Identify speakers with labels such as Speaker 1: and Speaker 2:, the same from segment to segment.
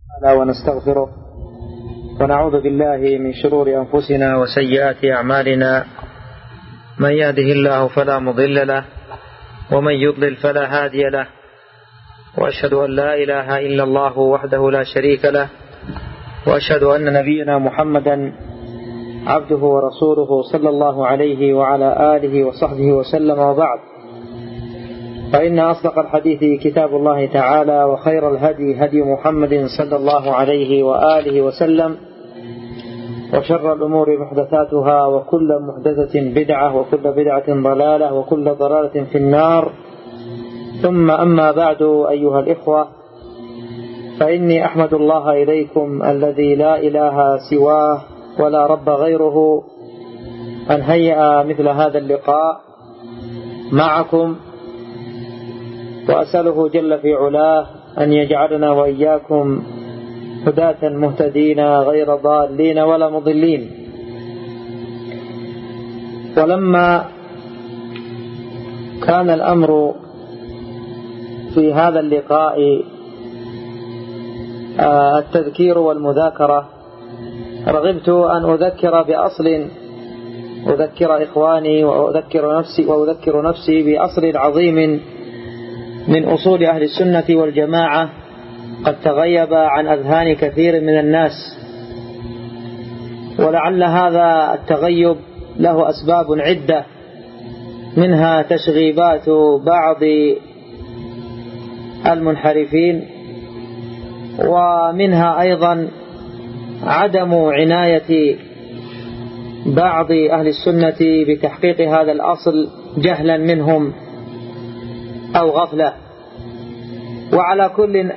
Speaker 1: ونستغفره ونعوذ بالله من شرور أنفسنا وسيئات أعمالنا، من يهده الله فلا مضل له ومن يضلل فلا هادي له، وأشهد أن لا إله إلا الله وحده لا شريك له، وأشهد أن نبينا محمدا عبده ورسوله صلى الله عليه وعلى آله وصحبه وسلم، وبعد، فإن أصدق الحديث كتاب الله تعالى، وخير الهدي هدي محمد صلى الله عليه وآله وسلم، وشر الأمور محدثاتها، وكل محدثة بدعة، وكل بدعة ضلالة، وكل ضلالة في النار. ثم أما بعد، أيها الإخوة، فإني أحمد الله إليكم الذي لا إله سواه ولا رب غيره أن هيأ مثل هذا اللقاء معكم، وأسأله جل في علاه أن يجعلنا وإياكم هداة مهتدين غير ضالين ولا مضلين. ولما كان الأمر في هذا اللقاء التذكير والمذاكرة، رغبت أن أذكر بأصل، أذكر إخواني وأذكر نفسي بأصل عظيم من أصول أهل السنة والجماعة قد تغيب عن أذهان كثير من الناس، ولعل هذا التغيب له أسباب عدة، منها تشغيبات بعض المنحرفين، ومنها أيضا عدم عناية بعض أهل السنة بتحقيق هذا الأصل جهلا منهم أو غفلة. وعلى كل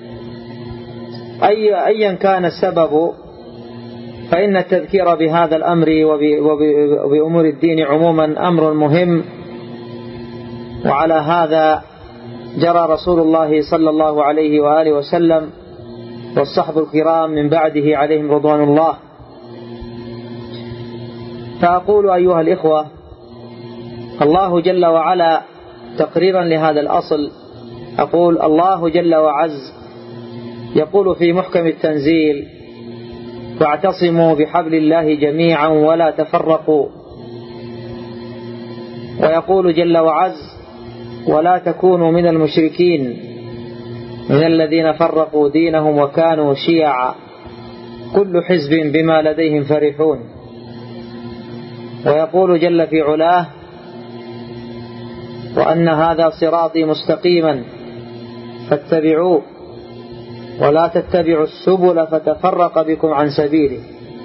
Speaker 1: أيا كان السبب، فإن التذكير بهذا الأمر وبأمور الدين عموما أمر مهم، وعلى هذا جرى رسول الله صلى الله عليه وآله وسلم والصحب الكرام من بعده عليهم رضوان الله. فأقول أيها الإخوة، الله جل وعلا تقريرا لهذا الأصل، أقول الله جل وعز يقول في محكم التنزيل: واعتصموا بحبل الله جميعا ولا تفرقوا. ويقول جل وعز: ولا تكونوا من المشركين من الذين فرقوا دينهم وكانوا شيعا كل حزب بما لديهم فرحون. ويقول جل في علاه: وأن هذا صراطي مستقيما فاتبعوه ولا تتبعوا السبل فتفرق بكم عن سبيله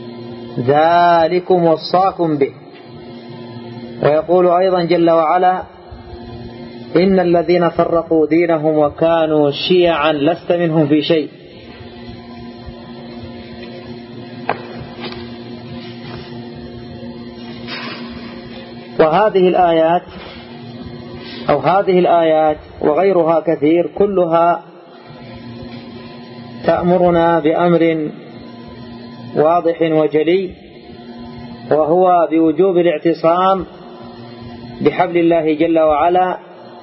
Speaker 1: ذلكم وصاكم به. ويقول أيضا جل وعلا: إن الذين فرقوا دينهم وكانوا شيعا لست منهم في شيء. وهذه الآيات أو هذه الآيات وغيرها كثير كلها تأمرنا بأمر واضح وجلي، وهو بوجوب الاعتصام بحبل الله جل وعلا،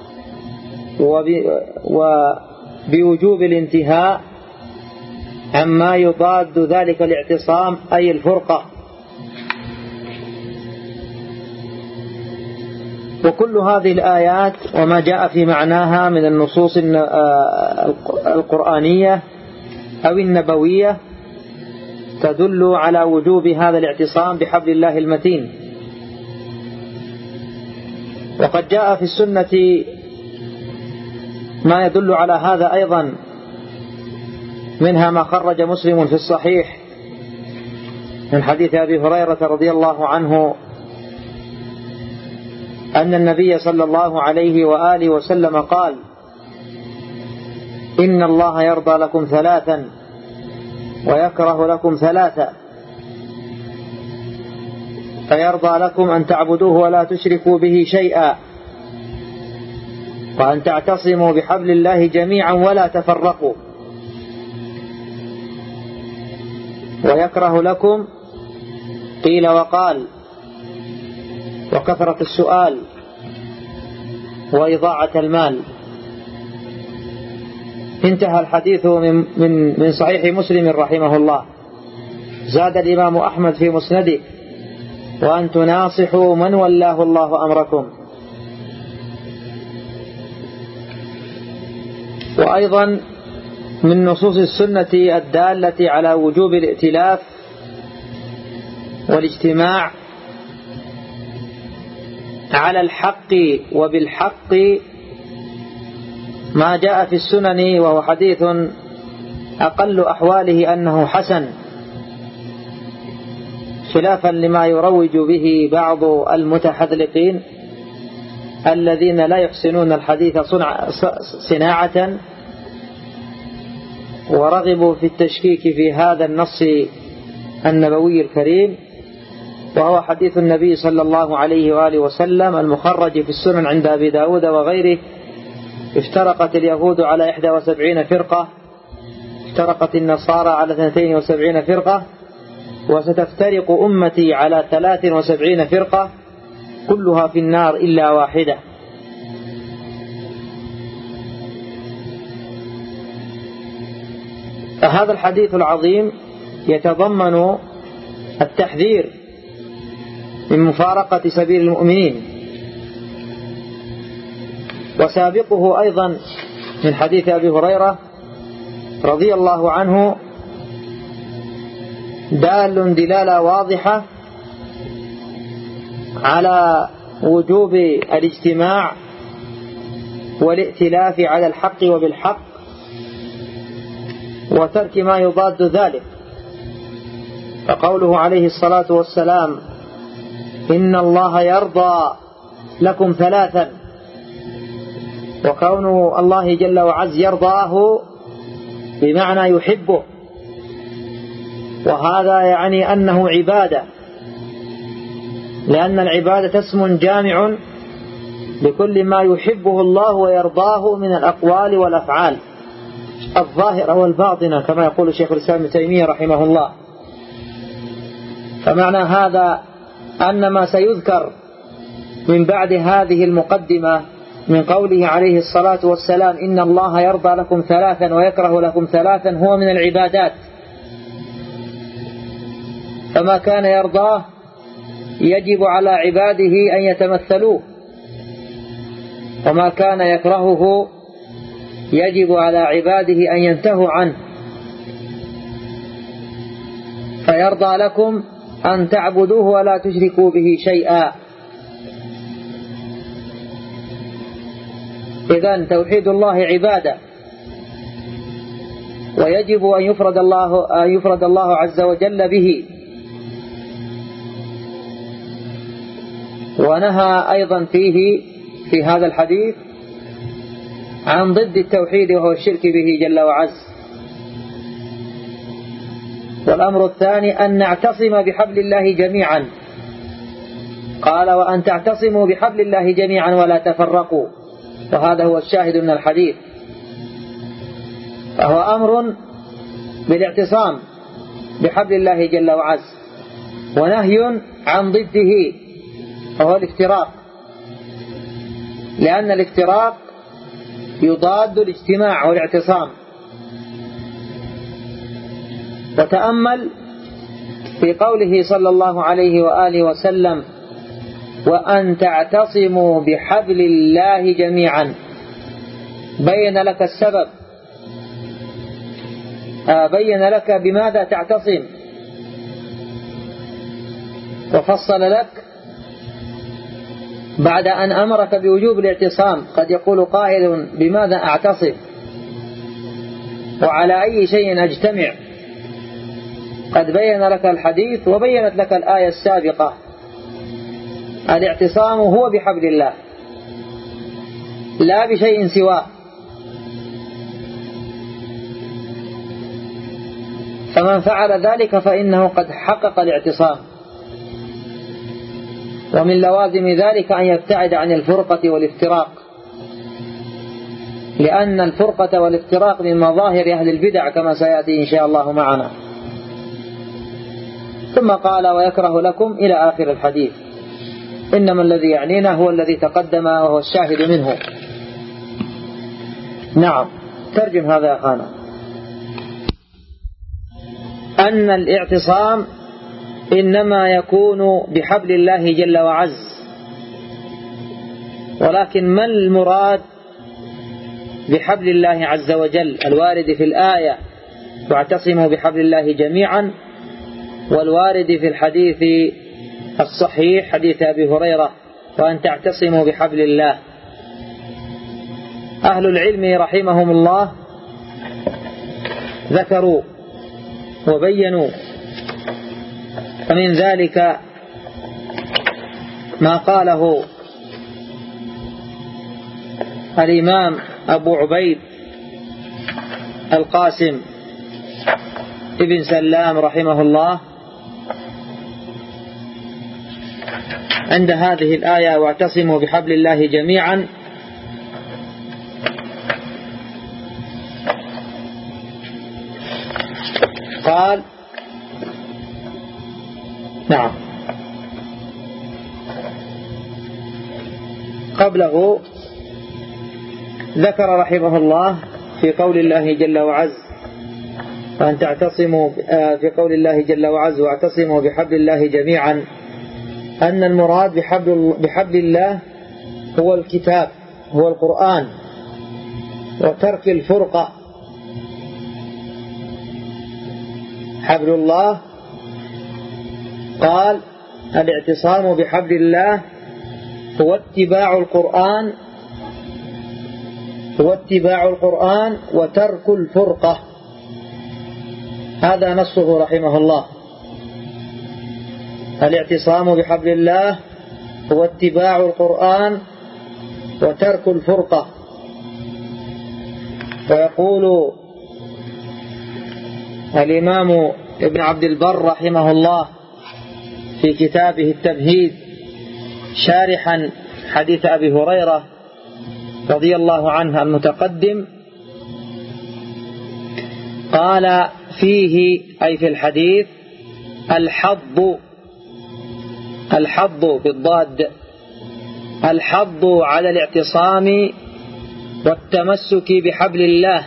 Speaker 1: وبوجوب الانتهاء عما يضاد ذلك الاعتصام، أي الفرقة. وكل هذه الآيات وما جاء في معناها من النصوص القرآنية أو النبوية تدل على وجوب هذا الاعتصام بحبل الله المتين. وقد جاء في السنة ما يدل على هذا أيضا، منها ما خرج مسلم في الصحيح من حديث أبي هريرة رضي الله عنه أن النبي صلى الله عليه وآله وسلم قال: إن الله يرضى لكم ثلاثا ويكره لكم ثلاثا، فيرضى لكم أن تعبدوه ولا تشركوا به شيئا، وأن تعتصموا بحبل الله جميعا ولا تفرقوا، ويكره لكم قيل وقال وكثرة السؤال وإضاعة المال. انتهى الحديث من صحيح مسلم رحمه الله. زاد الإمام أحمد في مسنده: وأن تناصحوا من ولاه الله أمركم. وأيضا من نصوص السنة الدالة على وجوب الائتلاف والاجتماع على الحق وبالحق ما جاء في السنن، وهو حديث أقل أحواله أنه حسن، خلافا لما يروج به بعض المتحذلقين الذين لا يحسنون الحديث صناعة، ورغبوا في التشكيك في هذا النص النبوي الكريم، وهو حديث النبي صلى الله عليه وآله وسلم المخرج في السنن عند أبي داود وغيره: افترقت اليهود على 71 فرقة، افترقت النصارى على 72 فرقة، وستفترق أمتي على 73 فرقة، كلها في النار إلا واحدة. فهذا الحديث العظيم يتضمن التحذير من مفارقة سبيل المؤمنين، وسابقه أيضا من حديث أبي هريرة رضي الله عنه دال دلالة واضحة على وجوب الاجتماع والائتلاف على الحق وبالحق، وترك ما يضاد ذلك. فقوله عليه الصلاة والسلام: إن الله يرضى لكم ثلاثا، وكون الله جل وعز يرضاه بمعنى يحبه، وهذا يعني أنه عبادة، لأن العبادة اسم جامع لكل ما يحبه الله ويرضاه من الأقوال والأفعال الظاهرة والباطنة، كما يقول شيخ الإسلام ابن تيمية رحمه الله. فمعنى هذا أن ما سيذكر من بعد هذه المقدمة من قوله عليه الصلاة والسلام: إن الله يرضى لكم ثلاثا ويكره لكم ثلاثا، هو من العبادات. فما كان يرضاه يجب على عباده أن يتمثلوه، وما كان يكرهه يجب على عباده أن ينتهوا عنه. فيرضى لكم أن تعبدوه ولا تشركوا به شيئا. إذن توحيد الله عبادة، ويجب أن يفرد الله عز وجل به. ونهى أيضا في هذا الحديث عن ضد التوحيد، وهو الشرك به جل وعز. والأمر الثاني أن نعتصم بحبل الله جميعا، قال: وأن تعتصموا بحبل الله جميعا ولا تفرقوا، وهذا هو الشاهد من الحديث. فهو أمر بالاعتصام بحبل الله جل وعز، ونهي عن ضده وهو الافتراق، لأن الافتراق يضاد الاجتماع والاعتصام. وتأمل في قوله صلى الله عليه وآله وسلم: وأن تعتصموا بحبل الله جميعا، بين لك السبب، بين لك بماذا تعتصم، وفصل لك بعد أن أمرك بوجوب الاعتصام. قد يقول قائل: بماذا أعتصم وعلى أي شيء أجتمع؟ قد بين لك الحديث وبينت لك الآية السابقة. الاعتصام هو بحبل الله لا بشيء سواه. فمن فعل ذلك فإنه قد حقق الاعتصام. ومن لوازم ذلك أن يبتعد عن الفرقة والافتراق، لأن الفرقة والافتراق من مظاهر أهل البدع كما سيأتي إن شاء الله معنا. ثم قال: ويكره لكم إلى آخر الحديث. إنما الذي يعنينا هو الذي تقدم وهو الشاهد منه. نعم. ترجم هذا يا أخانا. أن الاعتصام إنما يكون بحبل الله جل وعز، ولكن ما المراد بحبل الله عز وجل الوارد في الآية واعتصموا بحبل الله جميعا، والوارد في الحديث الصحيح حديث أبي هريرة وأن تعتصموا بحبل الله؟ أهل العلم رحمهم الله ذكروا وبينوا، ومن ذلك ما قاله الإمام أبو عبيد القاسم ابن سلام رحمه الله عند هذه الآية واعتصموا بحبل الله جميعا. قال نعم، قبله ذكر رحمه الله في قول الله جل وعز وأن تعتصموا، في قول الله جل وعز واعتصموا بحبل الله جميعا، أن المراد بحبل الله هو الكتاب، هو القرآن، وترك الفرقة. حبل الله قال الاعتصام بحبل الله هو اتباع القرآن وترك الفرقة. هذا نصه رحمه الله. الاعتصام بحبل الله هو اتباع القرآن وترك الفرقة. ويقول الإمام ابن عبد البر رحمه الله في كتابه التمهيد شارحا حديث أبي هريرة رضي الله عنه المتقدم، قال فيه أي في الحديث الحض بالضاد، الحض على الاعتصام والتمسك بحبل الله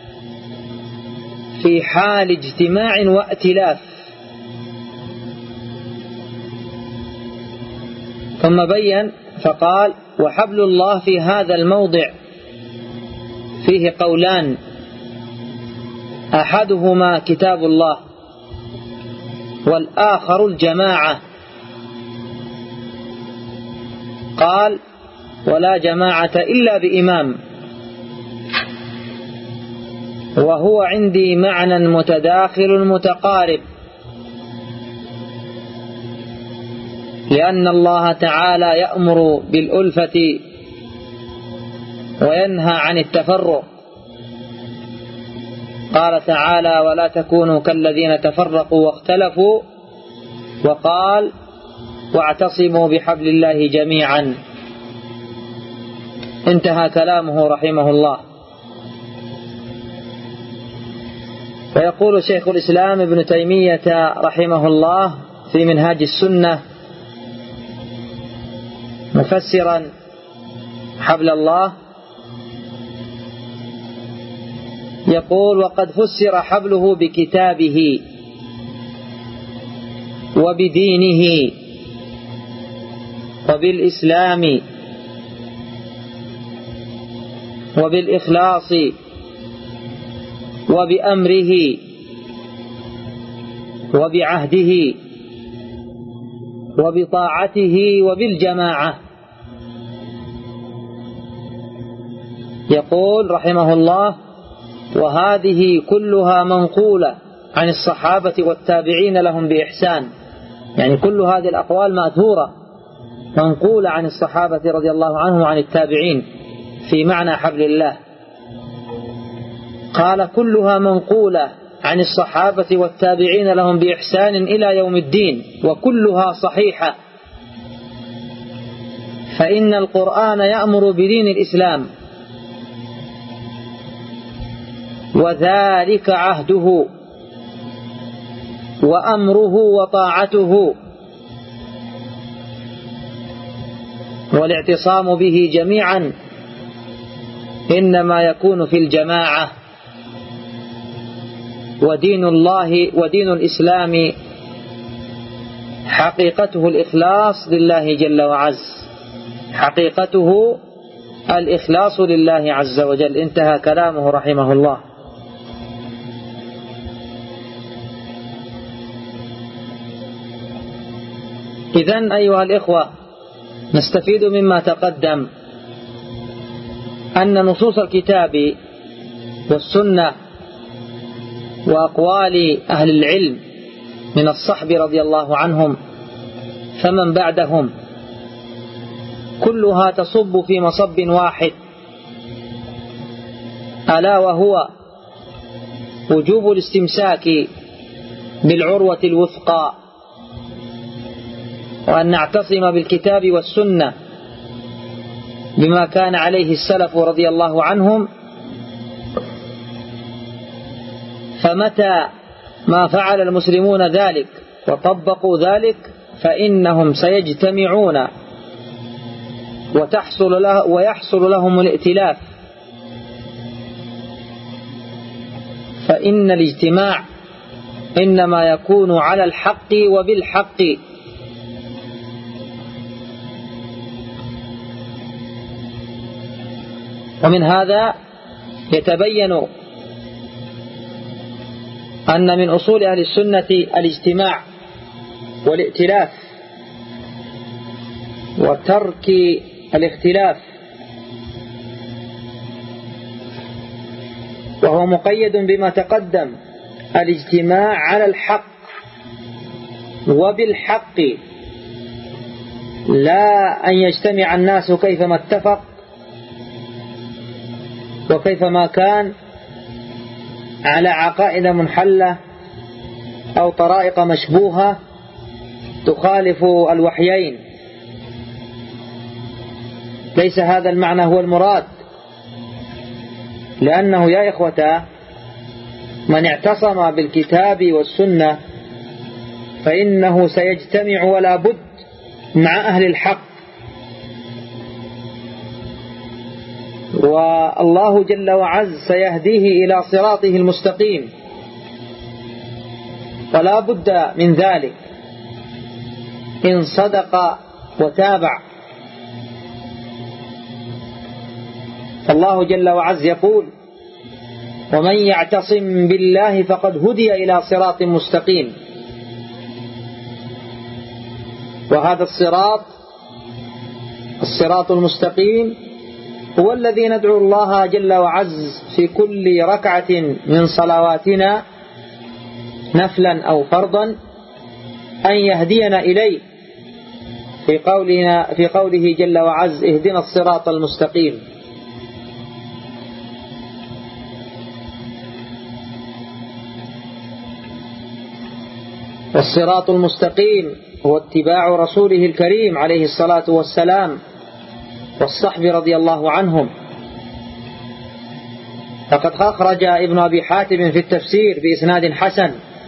Speaker 1: في حال اجتماع وائتلاف. ثم بين فقال وحبل الله في هذا الموضع فيه قولان، أحدهما كتاب الله والآخر الجماعة. قال ولا جماعة إلا بإمام، وهو عندي معنى متداخل متقارب، لأن الله تعالى يأمر بالألفة وينهى عن التفرق. قال تعالى ولا تكونوا كالذين تفرقوا واختلفوا، وقال واعتصموا بحبل الله جميعا. انتهى كلامه رحمه الله. ويقول شيخ الإسلام ابن تيمية رحمه الله في منهاج السنة مفسرا حبل الله، يقول وقد فسر حبله بكتابه وبدينه وبالإسلام وبالإخلاص وبأمره وبعهده وبطاعته وبالجماعة. يقول رحمه الله وهذه كلها منقولة عن الصحابة والتابعين لهم بإحسان، يعني كل هذه الأقوال مأثورة منقولة عن الصحابة رضي الله عنهم وعن التابعين في معنى حبل الله. قال كلها منقولة عن الصحابة والتابعين لهم بإحسان إلى يوم الدين، وكلها صحيحة، فإن القرآن يأمر بدين الإسلام، وذلك عهده وأمره وطاعته، والاعتصام به جميعا إنما يكون في الجماعة، ودين الله ودين الإسلام حقيقته الإخلاص لله جل وعز، حقيقته الإخلاص لله عز وجل. انتهى كلامه رحمه الله. إذن أيها الإخوة، نستفيد مما تقدم أن نصوص الكتاب والسنة وأقوال أهل العلم من الصحب رضي الله عنهم فمن بعدهم كلها تصب في مصب واحد، ألا وهو وجوب الاستمساك بالعروة الوثقى، وأن نعتصم بالكتاب والسنة بما كان عليه السلف رضي الله عنهم. فمتى ما فعل المسلمون ذلك وطبقوا ذلك فإنهم سيجتمعون ويحصل لهم الائتلاف، فإن الاجتماع إنما يكون على الحق وبالحق. ومن هذا يتبين أن من أصول أهل السنة الاجتماع والائتلاف وترك الاختلاف، وهو مقيد بما تقدم، الاجتماع على الحق وبالحق، لا أن يجتمع الناس كيفما اتفق وكيفما كان على عقائد منحلة أو طرائق مشبوهة تخالف الوحيين. ليس هذا المعنى هو المراد، لأنه يا إخوة من اعتصم بالكتاب والسنة فإنه سيجتمع ولا بد مع أهل الحق، والله جل وعز سيهديه إلى صراطه المستقيم، ولا بد من ذلك إن صدق وتابع. الله جل وعز يقول: ومن يعتصم بالله فقد هدي إلى صراط مستقيم. وهذا الصراط المستقيم هو الذي ندعو الله جل وعز في كل ركعة من صلواتنا نفلا أو فرضا أن يهدينا إليه، في قوله جل وعز: اهدنا الصراط المستقيم. والصراط المستقيم هو اتباع رسوله الكريم عليه الصلاة والسلام والصحب رضي الله عنهم. فقد أخرج ابن أبي حاتم في التفسير بإسناد حسن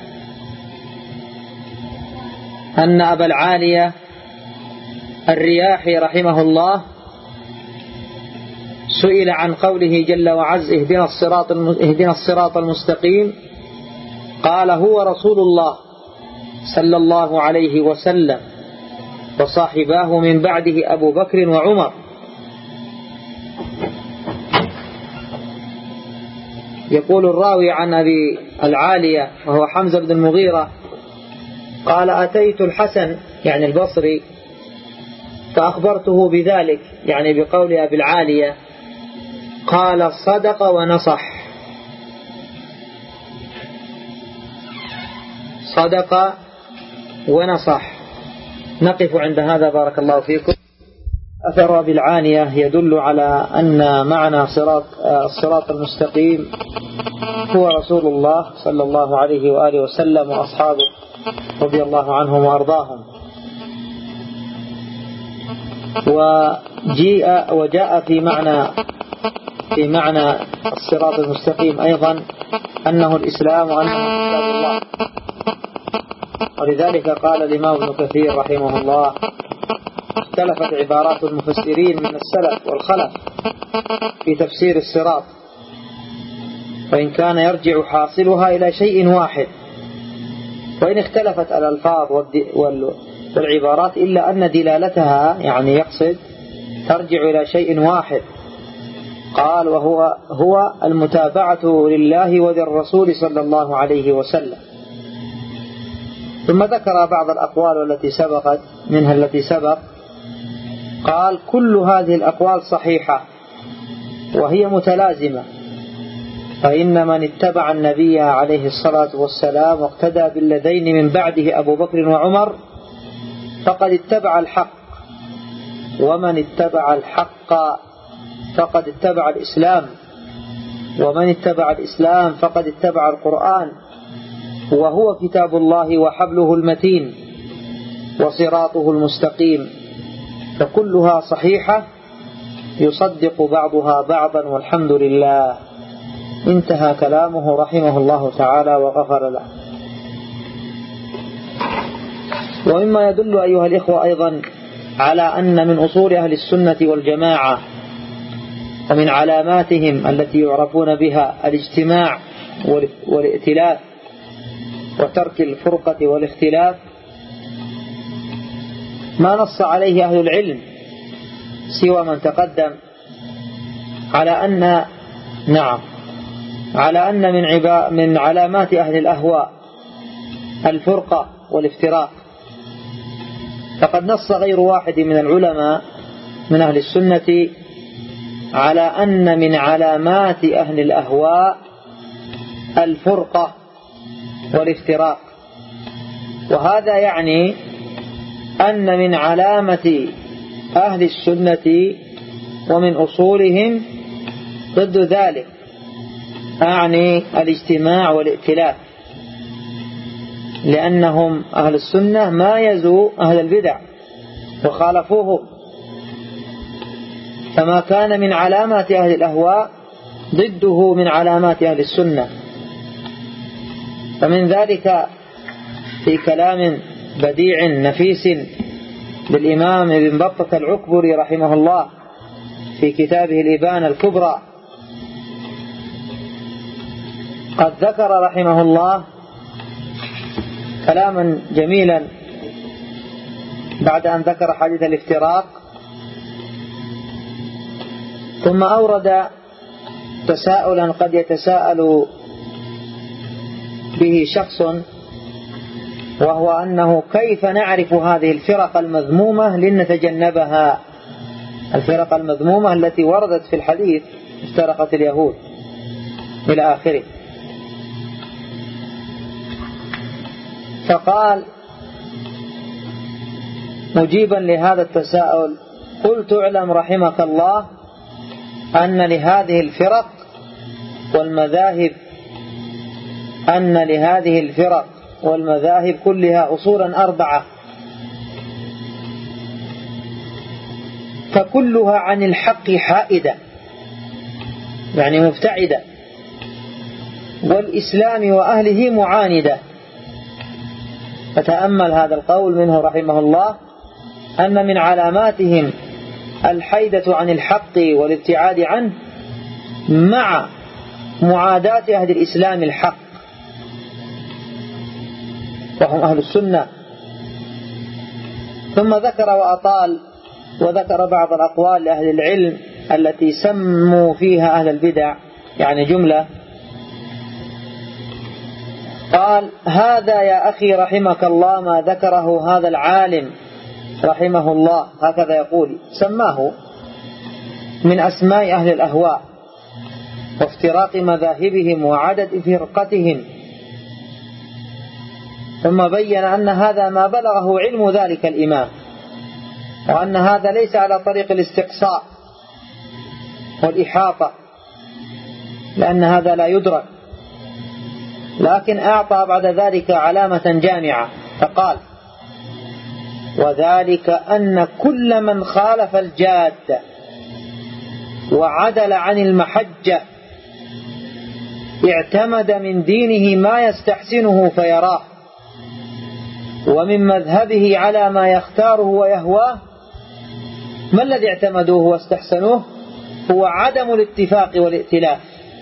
Speaker 1: أن أبا العالية الرياحي رحمه الله سئل عن قوله جل وعز: اهدنا الصراط المستقيم، قال: هو رسول الله صلى الله عليه وسلم وصاحباه من بعده أبو بكر وعمر. يقول الراوي عن أبي العالية وهو حمزة بن المغيرة قال: أتيت الحسن يعني البصري فأخبرته بذلك يعني بقول أبي العالية، قال: صدق ونصح. صدق ونصح. نقف عند هذا بارك الله فيكم. أثر أبي العالية يدل على أن معنى الصراط المستقيم هو رسول الله صلى الله عليه وآله وسلم وأصحابه رضي الله عنهم وأرضاهم. وجاء في معنى الصراط المستقيم أيضا أنه الإسلام وأنه كتاب الله. ولذلك قال الإمام ابن كثير رحمه الله: اختلفت عبارات المفسرين من السلف والخلف في تفسير الصراط، وإن كان يرجع حاصلها إلى شيء واحد، وإن اختلفت الألفاظ والعبارات إلا أن دلالتها يعني يقصد ترجع إلى شيء واحد. قال وهو المتابعة لله وللرسول صلى الله عليه وسلم. ثم ذكر بعض الأقوال التي سبقت، منها التي سبق، قال كل هذه الأقوال صحيحة وهي متلازمة، فإن من اتبع النبي عليه الصلاة والسلام واقتدى بالذين من بعده أبو بكر وعمر فقد اتبع الحق، ومن اتبع الحق فقد اتبع الإسلام، ومن اتبع الإسلام فقد اتبع القرآن، وهو كتاب الله وحبله المتين وصراطه المستقيم، فكلها صحيحة يصدق بعضها بعضا والحمد لله. انتهى كلامه رحمه الله تعالى وغفر له. ومما يدل أيها الإخوة أيضا على أن من أصول أهل السنة والجماعة ومن علاماتهم التي يعرفون بها الاجتماع والائتلاف وترك الفرقة والاختلاف ما نص عليه أهل العلم سوى من تقدم، على أن من علامات أهل الأهواء الفرقة والافتراق. فقد نص غير واحد من العلماء من أهل السنة على أن من علامات أهل الأهواء الفرقة والافتراق، وهذا يعني أن من علامة أهل السنة ومن أصولهم ضد ذلك، أعني الاجتماع والائتلاف، لأنهم أهل السنة مايزوا أهل البدع وخالفوهم، فما كان من علامات أهل الأهواء ضده من علامات أهل السنة. فمن ذلك في كلام بديع نفيس للإمام ابن بطة العكبري رحمه الله في كتابه الإبانة الكبرى، قد ذكر رحمه الله كلاما جميلا بعد أن ذكر حديث الافتراق، ثم أورد تساؤلا قد يتساءل به شخص، وهو أنه كيف نعرف هذه الفرق المذمومة لنتجنبها، الفرق المذمومة التي وردت في الحديث افترقت اليهود إلى آخره. فقال مجيبا لهذا التساؤل: قلت اعلم رحمك الله أن لهذه الفرق والمذاهب كلها أصولا 4، فكلها عن الحق حائدة يعني مبتعدة، والإسلام وأهله معاندة. فتأمل هذا القول منه رحمه الله، أن من علاماتهم الحيدة عن الحق والابتعاد عنه مع معاداة أهل الإسلام الحق وهم أهل السنة. ثم ذكر وأطال وذكر بعض الأقوال لأهل العلم التي سموا فيها أهل البدع، يعني جملة. قال: هذا يا أخي رحمك الله ما ذكره هذا العالم رحمه الله، هكذا يقول، سماه من أسماء أهل الأهواء وافتراق مذاهبهم وعدد فرقتهم، ثم بين أن هذا ما بلغه علم ذلك الإمام، وأن هذا ليس على طريق الاستقصاء والإحاطة، لأن هذا لا يدرك، لكن أعطى بعد ذلك علامة جامعة فقال: وذلك أن كل من خالف الجادة وعدل عن المحجة اعتمد من دينه ما يستحسنه فيراه، ومن مذهبه على ما يختاره ويهواه، ما الذي اعتمدوه واستحسنوه؟ هو عدم الاتفاق والائتلاف،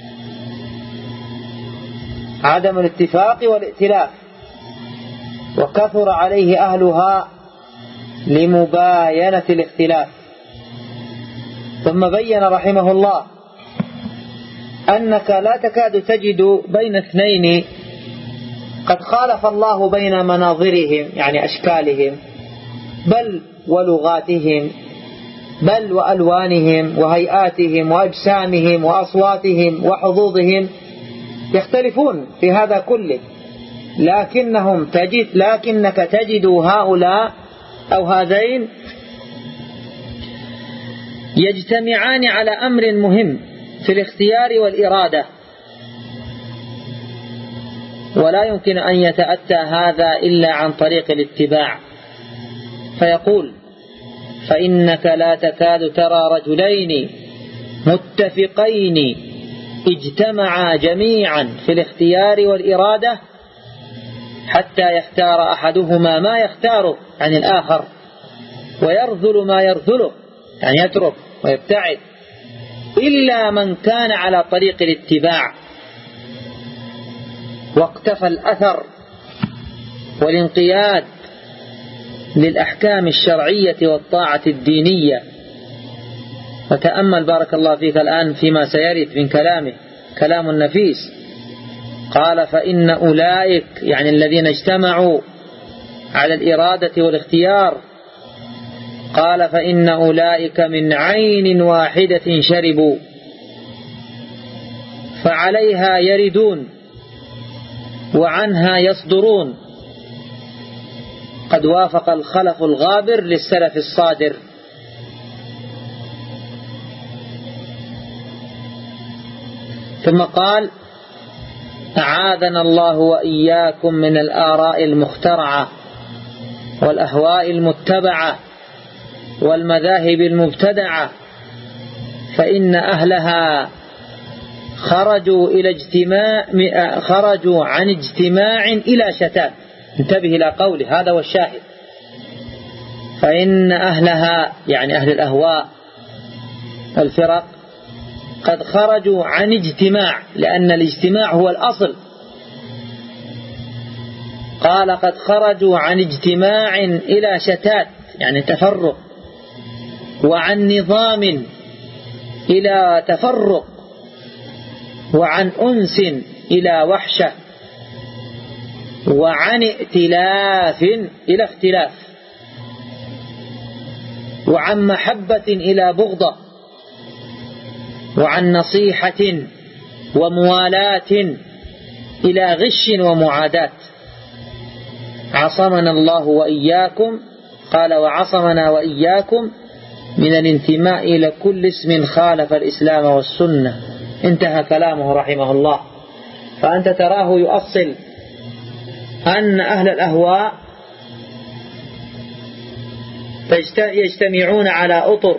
Speaker 1: عدم الاتفاق والائتلاف، وكثر عليه أهلها لمباينة الاختلاف. ثم بين رحمه الله أنك لا تكاد تجد بين اثنين قد خالف الله بين مناظرهم، يعني أشكالهم، بل ولغاتهم، بل وألوانهم وهيئاتهم وأجسامهم وأصواتهم وحظوظهم، يختلفون في هذا كله، لكنك تجد هؤلاء أو هذين يجتمعان على أمر مهم في الاختيار والإرادة، ولا يمكن أن يتأتى هذا إلا عن طريق الاتباع. فيقول: فإنك لا تكاد ترى رجلين متفقين اجتمعا جميعا في الاختيار والإرادة حتى يختار أحدهما ما يختاره عن الآخر، ويرذل ما يرذله، يعني يترك ويبتعد، إلا من كان على طريق الاتباع واقتفى الأثر والانقياد للأحكام الشرعية والطاعة الدينية. وتأمل بارك الله فيك الآن فيما سيرد من كلامه، كلام نفيس. قال: فإن أولئك، يعني الذين اجتمعوا على الإرادة والاختيار، قال: فإن أولئك من عين واحدة شربوا فعليها يردون وعنها يصدرون، قد وافق الخلف الغابر للسلف الصادر. ثم قال: أعاذنا الله وإياكم من الآراء المخترعة والأهواء المتبعة والمذاهب المبتدعة، فإن أهلها خرجوا عن اجتماع إلى شتات. انتبه إلى قوله، هذا والشاهد. فإن أهلها، يعني أهل الأهواء والفرق، قد خرجوا عن اجتماع، لأن الاجتماع هو الأصل. قال: قد خرجوا عن اجتماع إلى شتات، يعني تفرق، وعن نظام إلى تفرق، وعن أنس إلى وحشة، وعن ائتلاف إلى اختلاف، وعن محبة إلى بغضة، وعن نصيحة وموالاة إلى غش ومعاداة. عصمنا الله وإياكم، قال: وعصمنا وإياكم من الانتماء إلى كل اسم خالف الإسلام والسنة. انتهى كلامه رحمه الله. فأنت تراه يؤصل أن أهل الأهواء يجتمعون على أطر.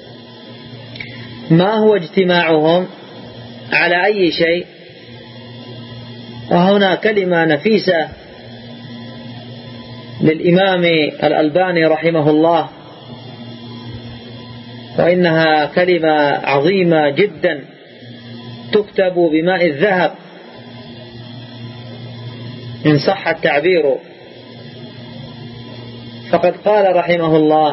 Speaker 1: ما هو اجتماعهم على أي شيء؟ وهنا كلمة نفيسة للإمام الألباني رحمه الله، وإنها كلمة عظيمة جدا تكتب بماء الذهب إن صح التعبير. فقد قال رحمه الله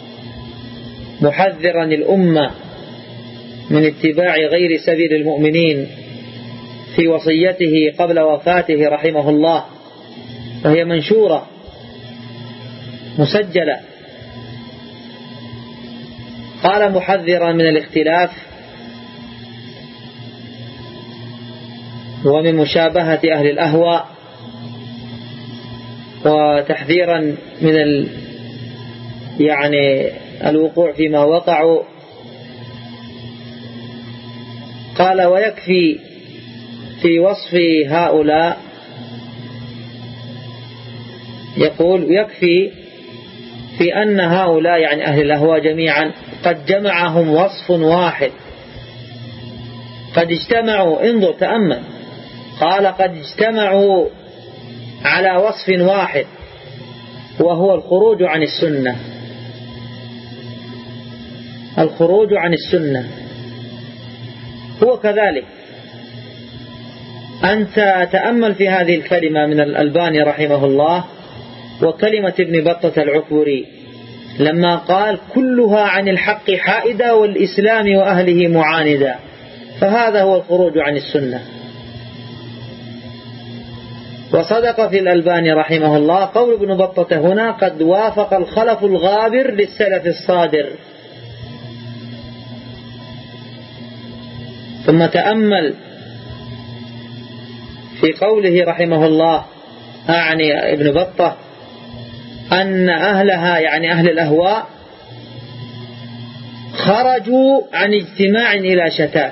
Speaker 1: محذرا الأمة من اتباع غير سبيل المؤمنين في وصيته قبل وفاته رحمه الله، وهي منشورة مسجلة. قال محذرا من الاختلاف ومن مشابهة أهل الأهواء، وتحذيرا من الوقوع فيما وقعوا. قال: ويكفي في وصف هؤلاء، يقول: يكفي في أن هؤلاء، يعني أهل الأهواء جميعا، قد جمعهم وصف واحد. قد اجتمعوا، انظر تأمل، قال: قد اجتمعوا على وصف واحد، وهو الخروج عن السنة. الخروج عن السنة. هو كذلك، أنت تأمل في هذه الكلمة من الألباني رحمه الله وكلمة ابن بطة العكبري لما قال كلها عن الحق حائدة والإسلام وأهله معاندة، فهذا هو الخروج عن السنة. وصدق في الألباني رحمه الله قول ابن بطة هنا قد وافق الخلف الغابر للسلف الصادر. ثم تأمل في قوله رحمه الله أعني ابن بطة أن أهلها يعني أهل الأهواء خرجوا عن اجتماع إلى شتات،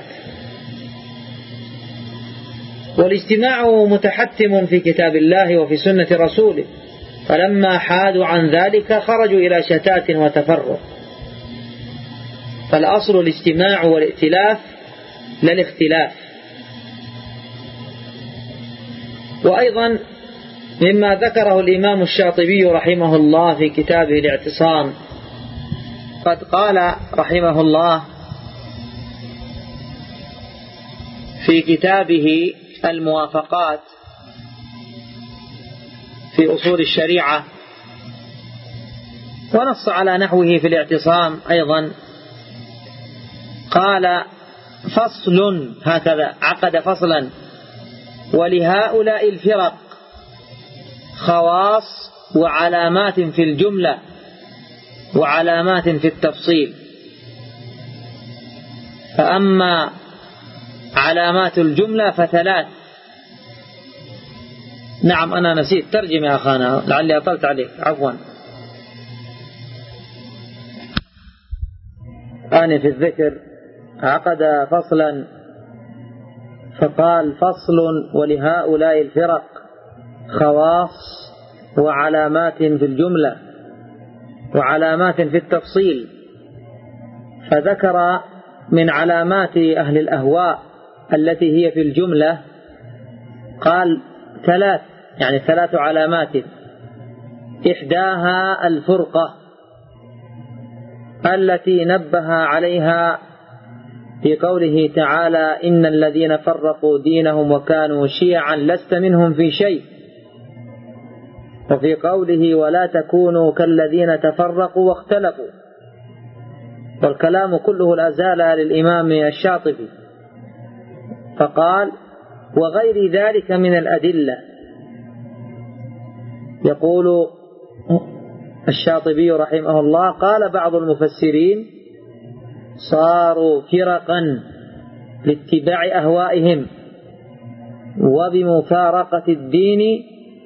Speaker 1: والاجتماع متحتم في كتاب الله وفي سنة رسوله، فلما حادوا عن ذلك خرجوا إلى شتات وتفرق. فالأصل الاجتماع والائتلاف لا الاختلاف. وأيضا مما ذكره الإمام الشاطبي رحمه الله في كتابه الاعتصام، قد قال رحمه الله في كتابه الموافقات في أصول الشريعة، ونص على نحوه في الاعتصام أيضا، قال فصل، هكذا عقد فصلا: ولهؤلاء الفرق خواص وعلامات في الجملة وعلامات في التفصيل. فأما علامات الجملة فثلاث. نعم أنا نسيت ترجم يا أخانا، لعلي أطلت عليك، عفوا. أنا في الذكر عقد فصلا فقال فصل ولهؤلاء الفرق خواص وعلامات في الجملة وعلامات في التفصيل. فذكر من علامات أهل الأهواء التي هي في الجملة قال ثلاث علامات. إحداها الفرقة التي نبه عليها في قوله تعالى: إن الذين فرقوا دينهم وكانوا شيعا لست منهم في شيء. وفي قوله: ولا تكونوا كالذين تفرقوا واختلفوا. والكلام كله لا زال للإمام الشاطبي، فقال: وغير ذلك من الأدلة. يقول الشاطبي رحمه الله: قال بعض المفسرين: صاروا فرقا لاتباع أهوائهم، وبمفارقة الدين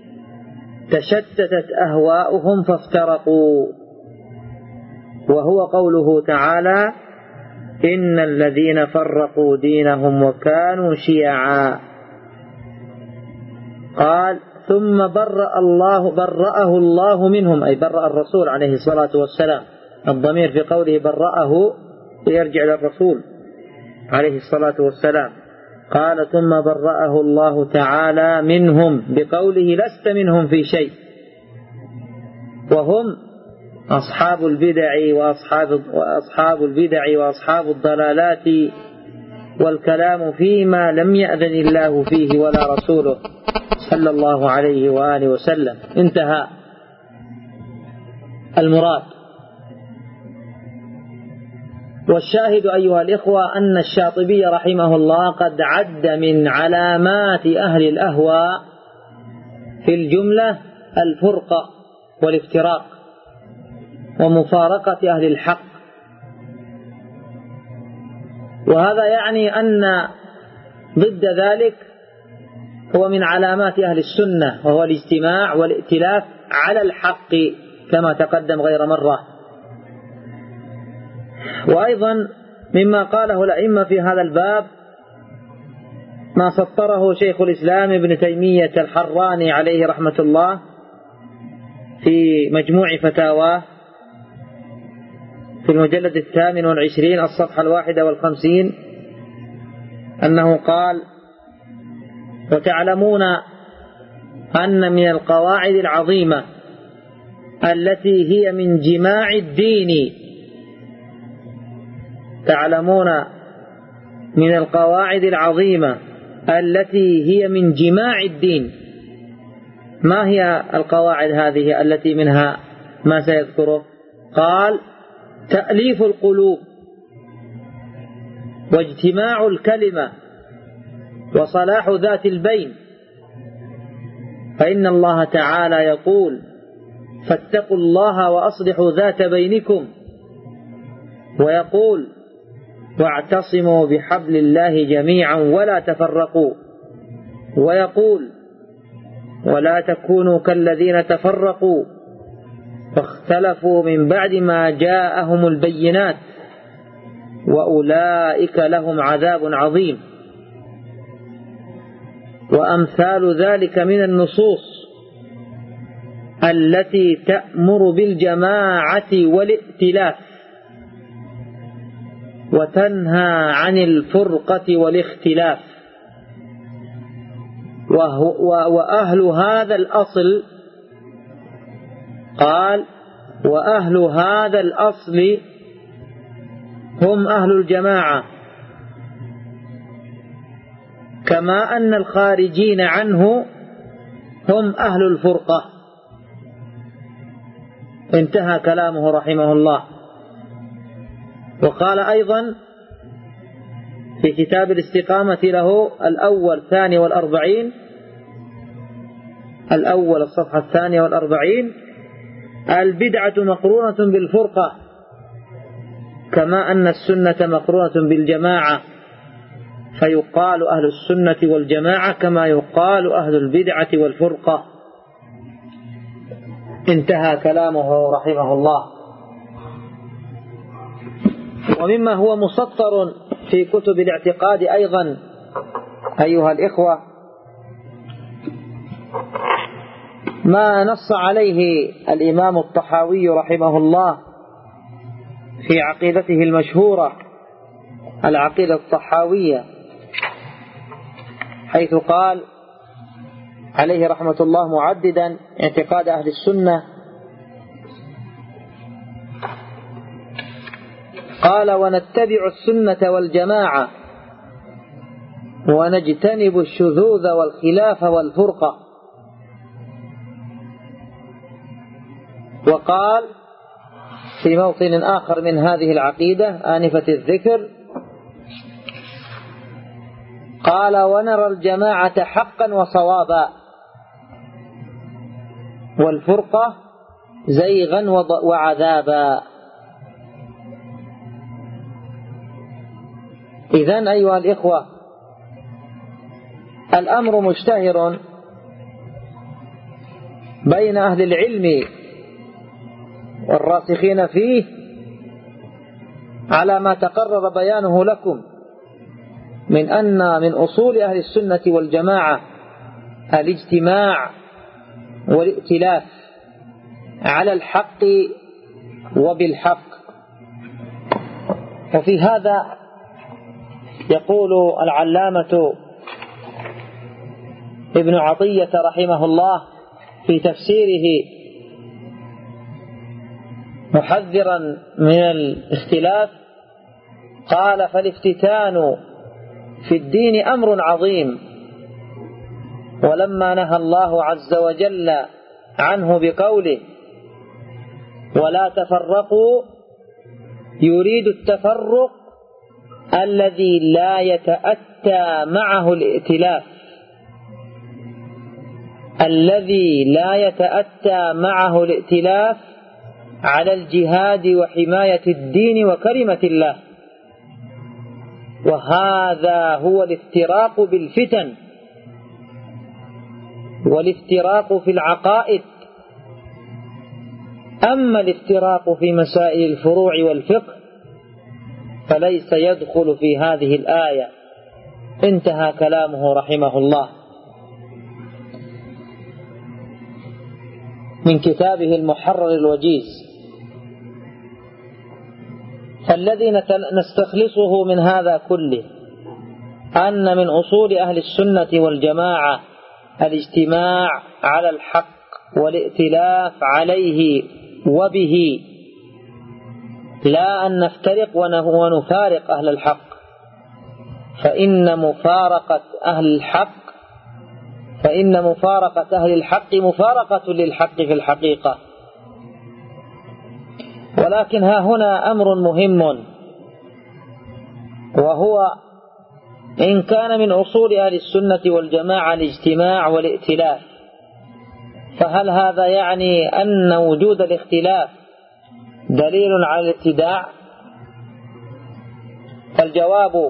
Speaker 1: تشتتت أهواؤهم فافترقوا. وهو قوله تعالى: إن الذين فرقوا دينهم وكانوا شيعا. قال: ثم برأه الله منهم، أي برأ الرسول عليه الصلاة والسلام. الضمير في قوله برأه يرجع للرسول عليه الصلاة والسلام. قال: ثم برأه الله تعالى منهم بقوله: لست منهم في شيء. وهم أصحاب البدع وأصحاب الضلالات، والكلام فيما لم يأذن الله فيه ولا رسوله صلى الله عليه وآله وسلم. انتهى المراد. والشاهد أيها الإخوة أن الشاطبي رحمه الله قد عد من علامات أهل الأهواء في الجملة الفرقة والافتراق ومفارقة أهل الحق. وهذا يعني أن ضد ذلك هو من علامات أهل السنة، وهو الاجتماع والائتلاف على الحق كما تقدم غير مرة. وأيضا مما قاله الأئمة في هذا الباب ما سطره شيخ الإسلام ابن تيمية الحراني عليه رحمة الله في مجموع فتاواه في المجلد 28 الصفحة 51، أنه قال: وتعلمون أن من القواعد العظيمة التي هي من جماع الدين تعلمون من القواعد العظيمة التي هي من جماع الدين. ما هي القواعد هذه التي منها ما سيذكره؟ قال: تأليف القلوب، واجتماع الكلمة، وصلاح ذات البين. فإن الله تعالى يقول: فاتقوا الله وأصلحوا ذات بينكم، ويقول: واعتصموا بحبل الله جميعا ولا تفرقوا، ويقول: ولا تكونوا كالذين تفرقوا فاختلفوا من بعد ما جاءهم البينات وأولئك لهم عذاب عظيم. وأمثال ذلك من النصوص التي تأمر بالجماعة والائتلاف وتنهى عن الفرقة والاختلاف. وأهل هذا الأصل، قال: وأهل هذا الأصل هم أهل الجماعة، كما أن الخارجين عنه هم أهل الفرقة. انتهى كلامه رحمه الله. وقال أيضا في كتاب الاستقامة له الأول 42، الأول الصفحة 42: البدعة مقرونة بالفرقة كما أن السنة مقرونة بالجماعة، فيقال أهل السنة والجماعة كما يقال أهل البدعة والفرقة. انتهى كلامه رحمه الله. ومما هو مسطر في كتب الاعتقاد أيضا أيها الإخوة ما نص عليه الإمام الطحاوي رحمه الله في عقيدته المشهورة العقيدة الطحاوية، حيث قال عليه رحمة الله معددا اعتقاد أهل السنة، قال: ونتبع السنة والجماعة ونجتنب الشذوذ والخلاف والفرقة. وقال في موطن آخر من هذه العقيدة آنفة الذكر، قال: ونرى الجماعة حقا وصوابا، والفرقة زيغا وعذابا. إذن أيها الإخوة الأمر مشتهر بين أهل العلم والراسخين فيه على ما تقرر بيانه لكم من أن من أصول أهل السنة والجماعة الاجتماع والائتلاف على الحق وبالحق. وفي هذا يقول العلامة ابن عطية رحمه الله في تفسيره محذرا من الاختلاف، قال: فالافتتان في الدين أمر عظيم، ولما نهى الله عز وجل عنه بقوله: ولا تفرقوا، يريد التفرق الذي لا يتأتى معه الائتلاف، الذي لا يتأتى معه الائتلاف على الجهاد وحماية الدين وكلمة الله. وهذا هو الافتراق بالفتن والافتراق في العقائد. أما الافتراق في مسائل الفروع والفقه فليس يدخل في هذه الآية. انتهى كلامه رحمه الله. من كتابه المحرر الوجيز. فالذي نستخلصه من هذا كله أن من أصول أهل السنة والجماعة الاجتماع على الحق والائتلاف عليه وبه، لا أن نفترق ونفارق أهل الحق، فإن مفارقة أهل الحق مفارقة للحق في الحقيقة. ولكن ها هنا أمر مهم، وهو إن كان من أصول أهل السنة والجماعة الاجتماع والائتلاف، فهل هذا يعني أن وجود الاختلاف دليل على الابتداع؟ فالجواب: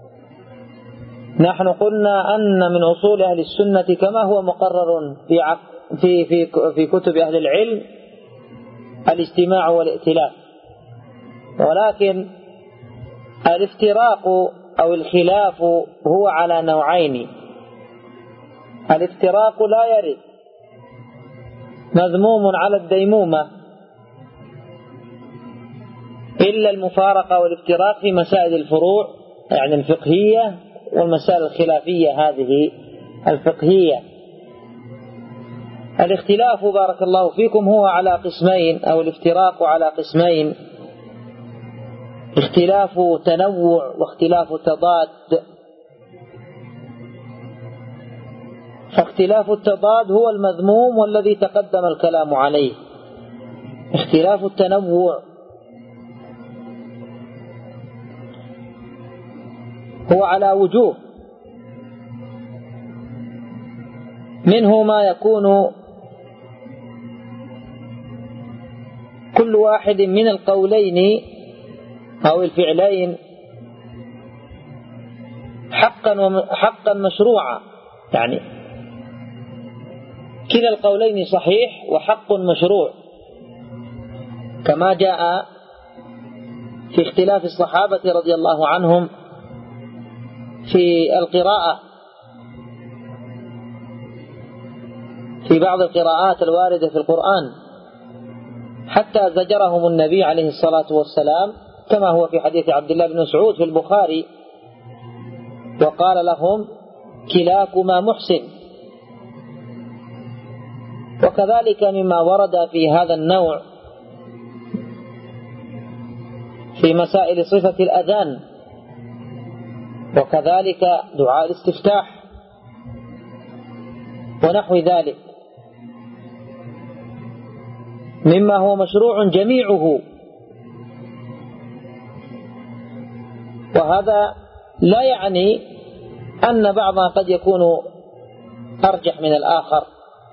Speaker 1: نحن قلنا أن من أصول أهل السنة كما هو مقرر في كتب أهل العلم الاجتماع والائتلاف، ولكن الافتراق أو الخلاف هو على نوعين. الافتراق لا يرد، مذموم على الديمومة، إلا المفارقة والافتراق في مسائل الفروع يعني الفقهية، والمسائل الخلافية هذه الفقهية. الاختلاف بارك الله فيكم هو على قسمين، أو الافتراق على قسمين: اختلاف تنوع واختلاف تضاد. فاختلاف التضاد هو المذموم والذي تقدم الكلام عليه. اختلاف التنوع هو على وجوه، منه ما يكون كل واحد من القولين أو الفعلين حقا مشروعا، يعني كلا القولين صحيح وحق مشروع، كما جاء في اختلاف الصحابة رضي الله عنهم في القراءة، في بعض القراءات الواردة في القرآن، حتى زجرهم النبي عليه الصلاة والسلام كما هو في حديث عبد الله بن مسعود في البخاري، وقال لهم: كلاكما محسن. وكذلك مما ورد في هذا النوع في مسائل صفة الأذان، وكذلك دعاء الاستفتاح ونحو ذلك، مما هو مشروع جميعه. وهذا لا يعني أن بعضها قد يكون أرجح من الآخر،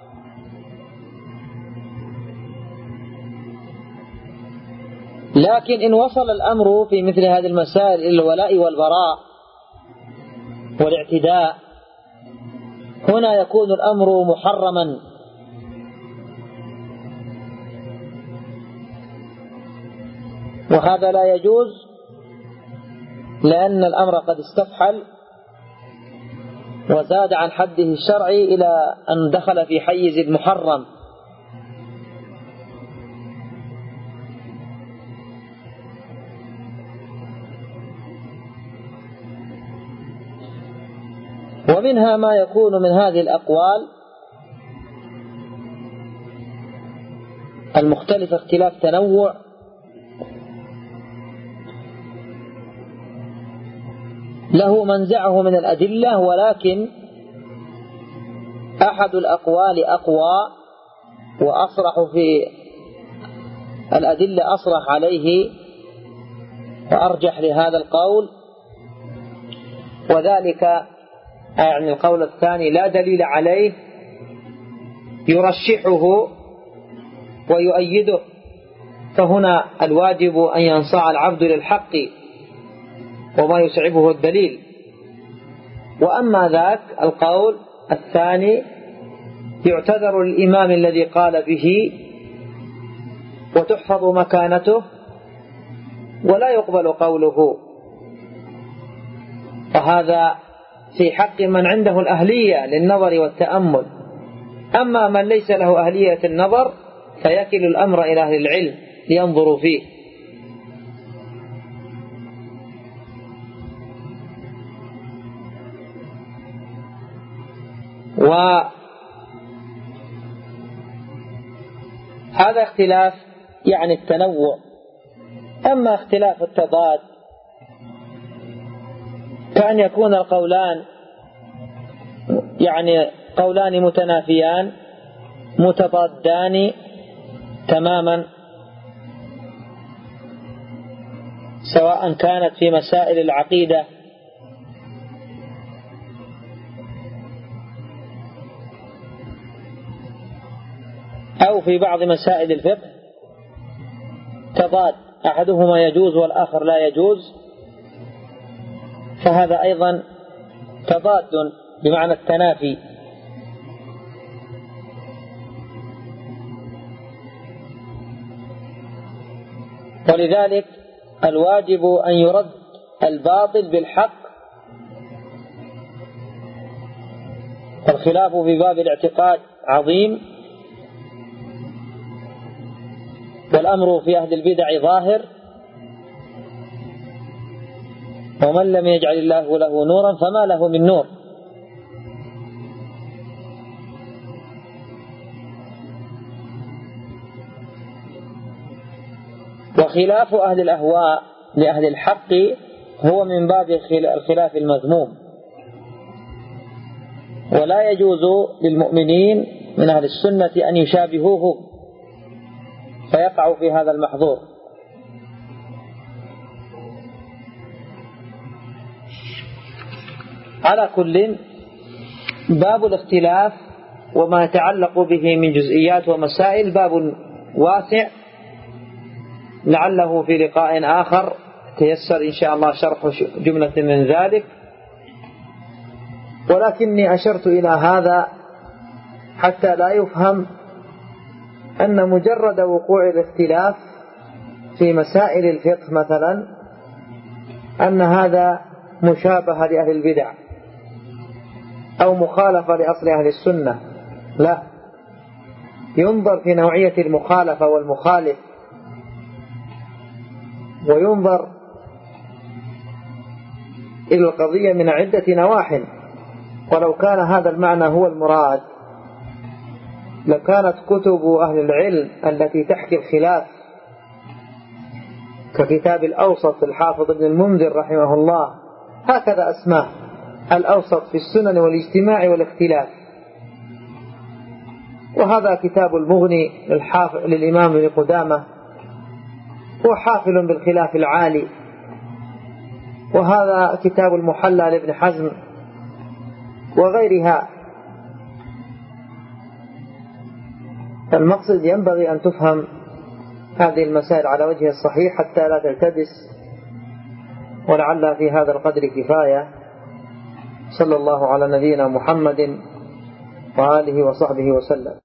Speaker 1: لكن إن وصل الأمر في مثل هذه المسائل إلى الولاء والبراء والاعتداء، هنا يكون الأمر محرما. وهذا لا يجوز، لأن الأمر قد استفحل وزاد عن حده الشرعي إلى أن دخل في حيز المحرم. ومنها ما يكون من هذه الأقوال المختلفة اختلاف تنوع، له منزعه من الأدلة، ولكن أحد الأقوال أقوى وأصرح في الأدلة، أصرح عليه وأرجح لهذا القول، وذلك يعني القول الثاني لا دليل عليه يرشحه ويؤيده، فهنا الواجب أن ينصاع العبد للحق وما يسعبه الدليل. وأما ذاك القول الثاني يعتذر الإمام الذي قال به وتحفظ مكانته ولا يقبل قوله، وهذا في حق من عنده الأهلية للنظر والتأمل. أما من ليس له أهلية النظر فيكل الأمر إلى أهل العلم لينظروا فيه. وهذا اختلاف يعني التنوع، أما اختلاف التضاد كأن يكون القولان يعني قولان متنافيان متضادان تماما، سواء كانت في مسائل العقيدة أو في بعض مسائل الفقه، تضاد أحدهما يجوز والآخر لا يجوز، فهذا أيضا تضاد بمعنى التنافي. ولذلك الواجب أن يرد الباطل بالحق، والخلاف في باب الاعتقاد عظيم، والأمر في أهل البدع ظاهر، ومن لم يجعل الله له نورا فما له من نور. وخلاف أهل الأهواء لأهل الحق هو من باب الخلاف المذموم، ولا يجوز للمؤمنين من أهل السنة أن يشابهوه فيقعوا في هذا المحظور. على كل، باب الاختلاف وما يتعلق به من جزئيات ومسائل باب واسع، لعله في لقاء آخر تيسر إن شاء الله شرح جملة من ذلك، ولكني أشرت إلى هذا حتى لا يفهم أن مجرد وقوع الاختلاف في مسائل الفقه مثلا أن هذا مشابهة لأهل البدع أو مخالفة لأصل أهل السنة. لا، ينظر في نوعية المخالفة والمخالف، وينظر إلى القضية من عدة نواحٍ. ولو كان هذا المعنى هو المراد لكانت كتب أهل العلم التي تحكي الخلاف ككتاب الأوسط الحافظ ابن المنذر رحمه الله، هكذا أسماه، الأوسط في السنن والاجتماع والاختلاف. وهذا كتاب المغني للإمام ابن قدامة، هو حافل بالخلاف العالي. وهذا كتاب المحلى لابن حزم وغيرها. المقصد ينبغي أن تفهم هذه المسائل على وجه الصحيح حتى لا تلتبس، ولعل في هذا القدر كفاية. صلى الله على نبينا محمد وآله وصحبه وسلم.